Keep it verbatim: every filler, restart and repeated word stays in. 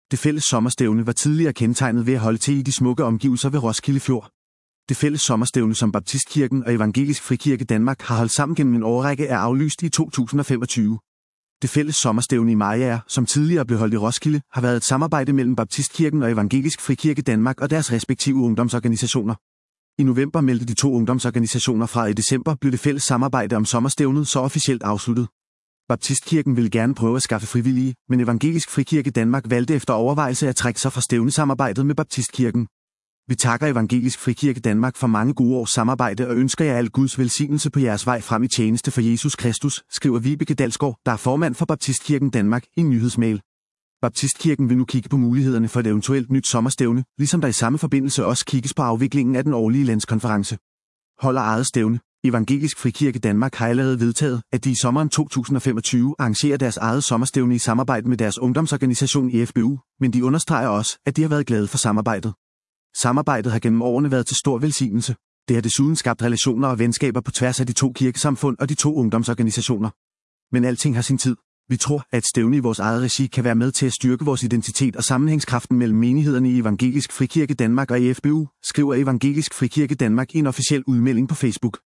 Det fælles sommerstævne var tidligere kendetegnet ved at holde til i de smukke omgivelser ved Roskilde Fjord. Det fælles sommerstævne, som Baptistkirken og Evangelisk Frikirke Danmark har holdt sammen gennem en årrække, er aflyst i to tusind og femogtyve. Det fælles sommerstævne i Mariager, som tidligere blev holdt i Roskilde, har været et samarbejde mellem Baptistkirken og Evangelisk Frikirke Danmark og deres respektive ungdomsorganisationer. I november meldte de to ungdomsorganisationer fra, i december blev det fælles samarbejde om sommerstævnet så officielt afsluttet. Baptistkirken ville gerne prøve at skaffe frivillige, men Evangelisk Frikirke Danmark valgte efter overvejelse at trække sig fra stævnesamarbejdet med Baptistkirken. Vi takker Evangelisk Frikirke Danmark for mange gode års samarbejde og ønsker jer al Guds velsignelse på jeres vej frem i tjeneste for Jesus Kristus, skriver Vibeke Dalsgaard, der er formand for Baptistkirken Danmark, i en nyhedsmail. Baptistkirken vil nu kigge på mulighederne for et eventuelt nyt sommerstævne, ligesom der i samme forbindelse også kigges på afviklingen af den årlige landskonference. Holder eget stævne. Evangelisk Frikirke Danmark har allerede vedtaget, at de i sommeren to tusind og femogtyve arrangerer deres eget sommerstævne i samarbejde med deres ungdomsorganisation i F B U, men de understreger også, at de har været glade for samarbejdet. Samarbejdet har gennem årene været til stor velsignelse. Det har desuden skabt relationer og venskaber på tværs af de to kirkesamfund og de to ungdomsorganisationer. Men alting har sin tid. Vi tror, at et stævne i vores eget regi kan være med til at styrke vores identitet og sammenhængskraften mellem menighederne i Evangelisk Frikirke Danmark og i F B U, skriver Evangelisk Frikirke Danmark i en officiel udmelding på Facebook.